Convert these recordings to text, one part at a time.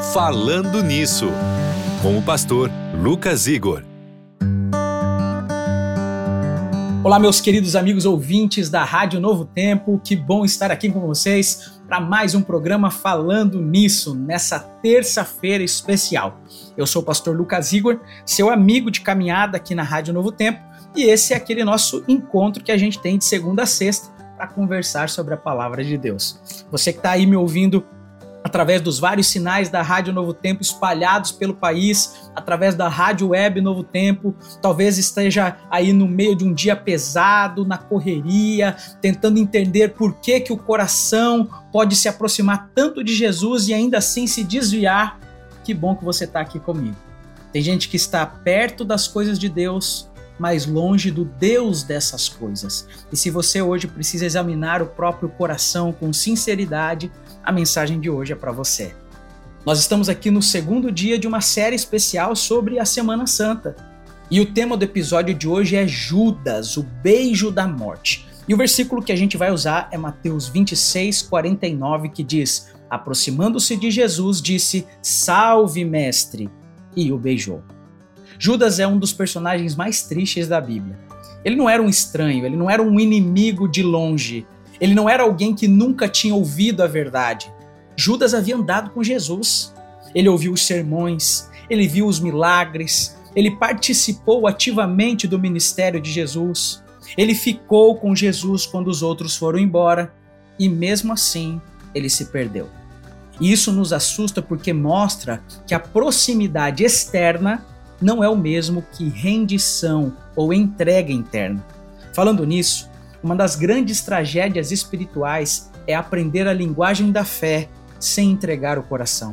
Falando Nisso, com o pastor Lucas Igor. Olá, meus queridos amigos ouvintes da Rádio Novo Tempo, que bom estar aqui com vocês para mais um programa Falando Nisso, nessa terça-feira especial. Eu sou o pastor Lucas Igor, seu amigo de caminhada aqui na Rádio Novo Tempo, e esse é aquele nosso encontro que a gente tem de segunda a sexta para conversar sobre a Palavra de Deus. Você que está aí me ouvindo através dos vários sinais da Rádio Novo Tempo espalhados pelo país, através da Rádio Web Novo Tempo, talvez esteja aí no meio de um dia pesado, na correria, tentando entender por que o coração pode se aproximar tanto de Jesus e ainda assim se desviar. Que bom que você está aqui comigo. Tem gente que está perto das coisas de Deus, mas longe do Deus dessas coisas. E se você hoje precisa examinar o próprio coração com sinceridade, a mensagem de hoje é para você. Nós estamos aqui no segundo dia de uma série especial sobre a Semana Santa. E o tema do episódio de hoje é Judas, o beijo da morte. E o versículo que a gente vai usar é Mateus 26, 49, que diz: aproximando-se de Jesus, disse: "Salve, mestre!" e o beijou. Judas é um dos personagens mais tristes da Bíblia. Ele não era um estranho, ele não era um inimigo de longe. Ele não era alguém que nunca tinha ouvido a verdade. Judas havia andado com Jesus. Ele ouviu os sermões, ele viu os milagres, ele participou ativamente do ministério de Jesus. Ele ficou com Jesus quando os outros foram embora e mesmo assim ele se perdeu. E isso nos assusta porque mostra que a proximidade externa não é o mesmo que rendição ou entrega interna. Falando nisso, uma das grandes tragédias espirituais é aprender a linguagem da fé sem entregar o coração.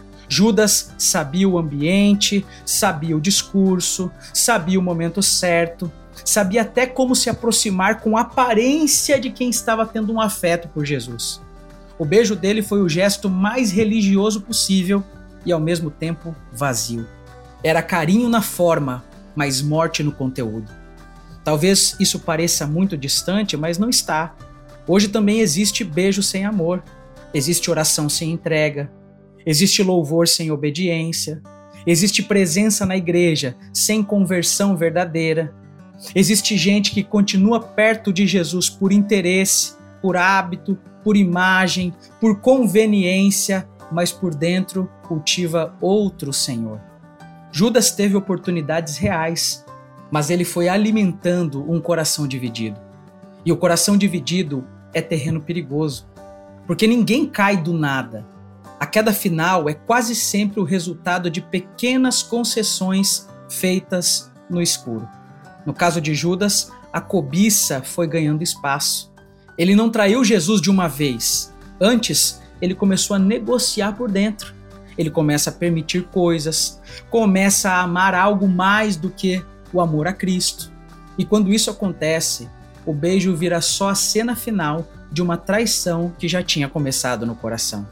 Judas sabia o ambiente, sabia o discurso, sabia o momento certo, sabia até como se aproximar com a aparência de quem estava tendo um afeto por Jesus. O beijo dele foi o gesto mais religioso possível e ao mesmo tempo vazio. Era carinho na forma, mas morte no conteúdo. Talvez isso pareça muito distante, mas não está. Hoje também existe beijo sem amor, existe oração sem entrega, existe louvor sem obediência, existe presença na igreja sem conversão verdadeira, existe gente que continua perto de Jesus por interesse, por hábito, por imagem, por conveniência, mas por dentro cultiva outro senhor. Judas teve oportunidades reais, mas ele foi alimentando um coração dividido. E o coração dividido é terreno perigoso, porque ninguém cai do nada. A queda final é quase sempre o resultado de pequenas concessões feitas no escuro. No caso de Judas, a cobiça foi ganhando espaço. Ele não traiu Jesus de uma vez. Antes, ele começou a negociar por dentro. Ele começa a permitir coisas, começa a amar algo mais do que o amor a Cristo. E quando isso acontece, o beijo vira só a cena final de uma traição que já tinha começado no coração.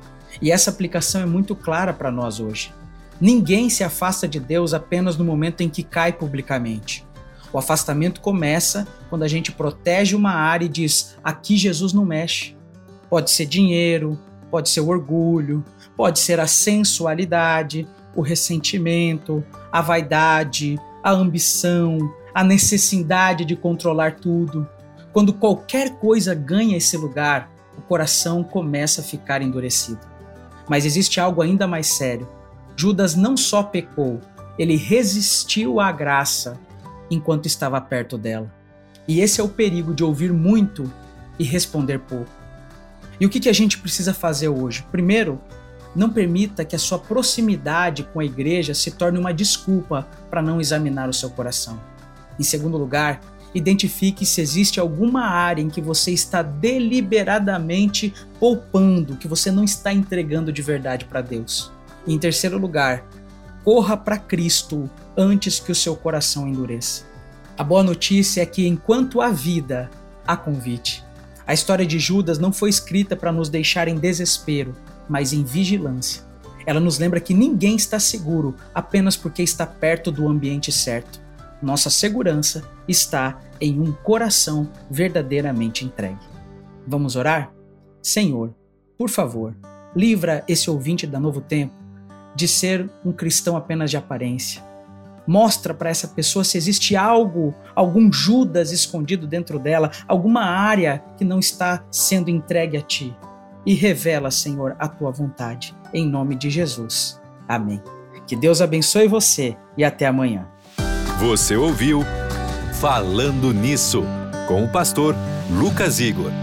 E essa aplicação é muito clara para nós hoje. Ninguém se afasta de Deus apenas no momento em que cai publicamente. O afastamento começa quando a gente protege uma área e diz: aqui Jesus não mexe. Pode ser dinheiro, pode ser o orgulho, pode ser a sensualidade, o ressentimento, a vaidade, a ambição, a necessidade de controlar tudo. Quando qualquer coisa ganha esse lugar, o coração começa a ficar endurecido. Mas existe algo ainda mais sério. Judas não só pecou, ele resistiu à graça enquanto estava perto dela. E esse é o perigo de ouvir muito e responder pouco. E o que a gente precisa fazer hoje? Primeiro, não permita que a sua proximidade com a igreja se torne uma desculpa para não examinar o seu coração. Em segundo lugar, identifique se existe alguma área em que você está deliberadamente poupando, que você não está entregando de verdade para Deus. E em terceiro lugar, corra para Cristo antes que o seu coração endureça. A boa notícia é que enquanto há vida, há convite. A história de Judas não foi escrita para nos deixar em desespero, mas em vigilância. Ela nos lembra que ninguém está seguro apenas porque está perto do ambiente certo. Nossa segurança está em um coração verdadeiramente entregue. Vamos orar? Senhor, por favor, livra esse ouvinte da Novo Tempo de ser um cristão apenas de aparência. Mostra para essa pessoa se existe algo, algum Judas escondido dentro dela, alguma área que não está sendo entregue a ti. E revela, Senhor, a tua vontade. Em nome de Jesus. Amém. Que Deus abençoe você e até amanhã. Você ouviu Falando Nisso, com o pastor Lucas Igor.